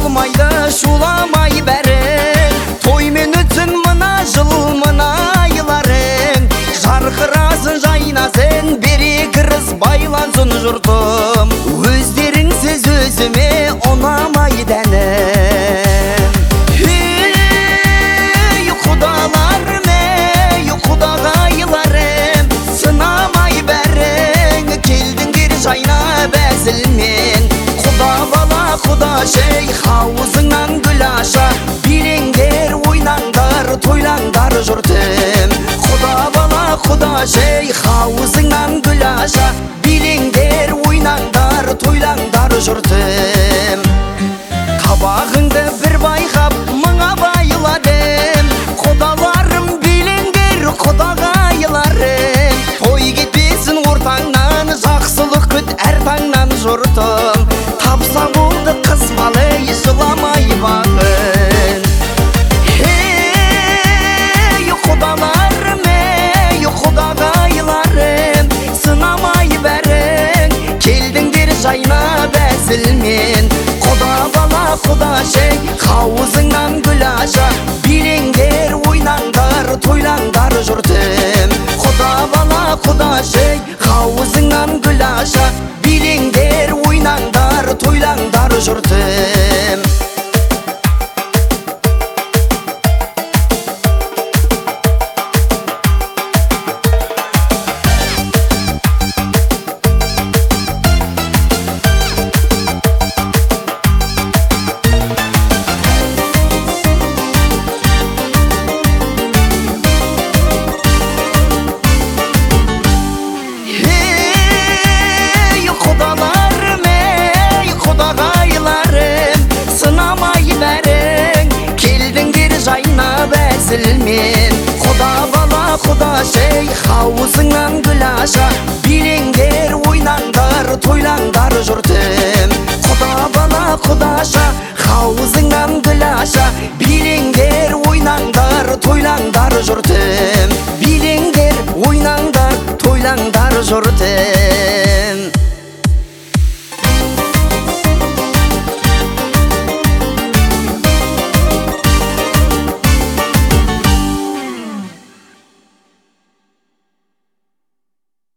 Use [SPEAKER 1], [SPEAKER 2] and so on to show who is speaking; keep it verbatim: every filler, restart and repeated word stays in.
[SPEAKER 1] болмайды шуламай бәрің, тоймен өтсін мына жыл мына айларың, жарқырасын жайнасын бере кіріс байлансын жұртым, өздеріңсіз өзіме ұнамай дәнім. Ей құдаларым, ей құдағайларым, сынамай бәрің, келдіңдер жайнап әзілмен, құда бала құда шей хаузыңнан гүл аша, билеңдер ойнаңдар тойлаңдар жұртым, құда бала құда шей хаузыңнан гүл аша, билеңдер ойнаңдар тойлаңдар жұртым. Қабағыңды бір байқап мыңа байладым, құдаларым билеңдер құдағайларым, той кетпесін ортаңнан, жақсылық күт әр таңнан жұртым, тапса болды қыз балы жыламай бағын. Ей құдаларым, ей құдағайларым, сынамай бәрің, келдіңдер жайнап әзілмен, құда бала құда шей хаузыңнан гүл аша, билеңдер ойнаңдар тойлаңдар жұртым, құда бала құда шей хаузыңнан гүл аша, билеңдер ойнаңдар тойлаңдар жұртым. Құда бала құда шей хаузыңнан гүл аша, билеңдер ойнаңдар тойлаңдар жұртым, құда бала құда аша хаузыңнан гүл аша, билеңдер ойнаңдар тойлаңдар жұртым, билеңдер ойнаңдар тойлаңдар жұртым.